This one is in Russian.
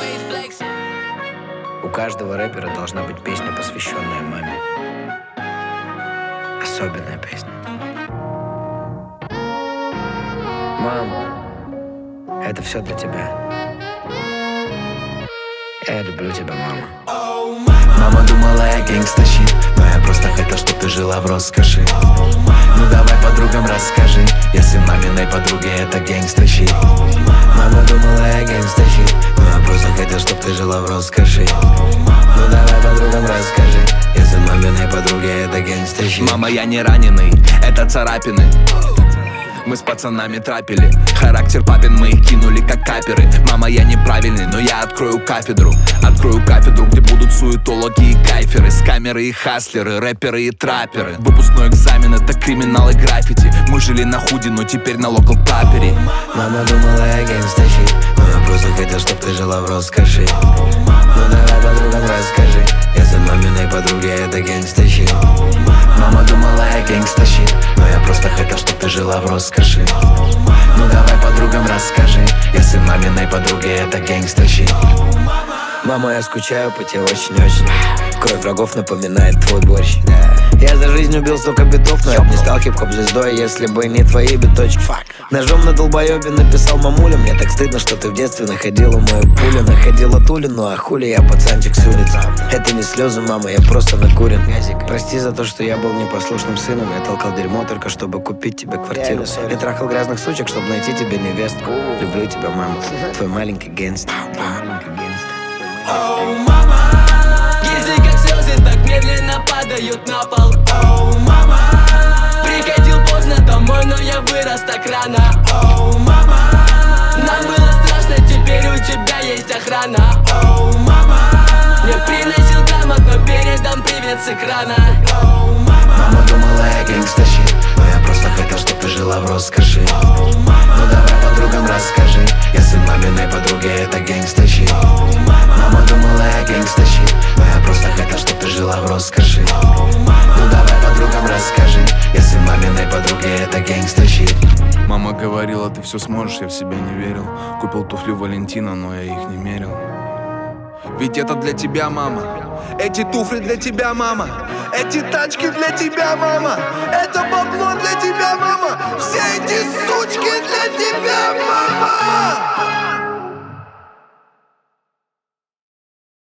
У каждого рэпера должна быть песня, посвященная маме. Особенная песня. Мам, это все для тебя. Я люблю тебя, мама. Мама думала, я гэнгста-щит, но я просто хотел, чтоб ты жила в роскоши. Ну давай подругам расскажи, если маминой подруге это гэнгста-щит. Мама думала, я гэнгста-щит, но я просто хотел, чтоб ты жила в роскоши. Ну давай подругам расскажи, если маминой подруге это гэнгста-щит. Мама, я не раненый, это царапины. Мы с пацанами трапили. Характер папин мы их кинули как каперы. Мама, я неправильный, но я открою кафедру. Открою кафедру, где будут суетологи и кайферы, скамеры и хаслеры, рэперы и трапперы. Выпускной экзамен — это криминал и граффити. Мы жили на худи, но теперь на локал тапере. Мама думала, я гэнгста-щит, но я просто хотел, чтоб ты жила в роскоши. Ну давай подругам расскажи, если маминой подруге это гэнгста-щит. Мама думала, я гэнгста-щит, но я просто хотел, чтоб ты жила в роскоши. Ну давай подругам расскажи, если маминой подруге это гэнгста-щит. Мама, я скучаю по тебе очень-очень. Кровь врагов напоминает твой борщ. Я за жизнь убил столько битов, но я б не стал хип-хоп звездой, если бы не твои биточки. Ножом на долбоебе написал мамуля. Мне так стыдно, что ты в детстве находила мою пулю. Находила тулю, ну а хули я пацанчик с улицы. Это не слезы, мама, я просто накурен. Прости за то, что я был непослушным сыном. Я толкал дерьмо только чтобы купить тебе квартиру. Я трахал грязных сучек, чтобы найти тебе невестку. Люблю тебя, мама, твой маленький гэнгстер. Оу, мама, если как слезы так медленно падают на пол. Оу, мама, приходил поздно домой, но я вырос так рано. Оу, мама, нам было страшно, теперь у тебя есть охрана. Оу, мама, мне приносил грамотно, передам привет с экрана. Оу, мама, мама думала, я гэнгста-щит, но я просто хотел, чтоб ты жила в роскоши. Ну давай подругам расскажи, если маминой подруге это гэнгста-щит. Мама думала, я гэнгста-щит, но я просто хотел, чтоб ты жила в роскоши. Ну давай подругам расскажи, если маминой подруге это гэнгста-щит. Мама говорила, ты все сможешь, я в себя не верил. Купил туфли Валентина, но я их не мерил. Ведь это для тебя, мама. Эти туфли для тебя, мама. Эти тачки для тебя, мама. Это бабло для тебя, мама. Все эти сучки для тебя, мама.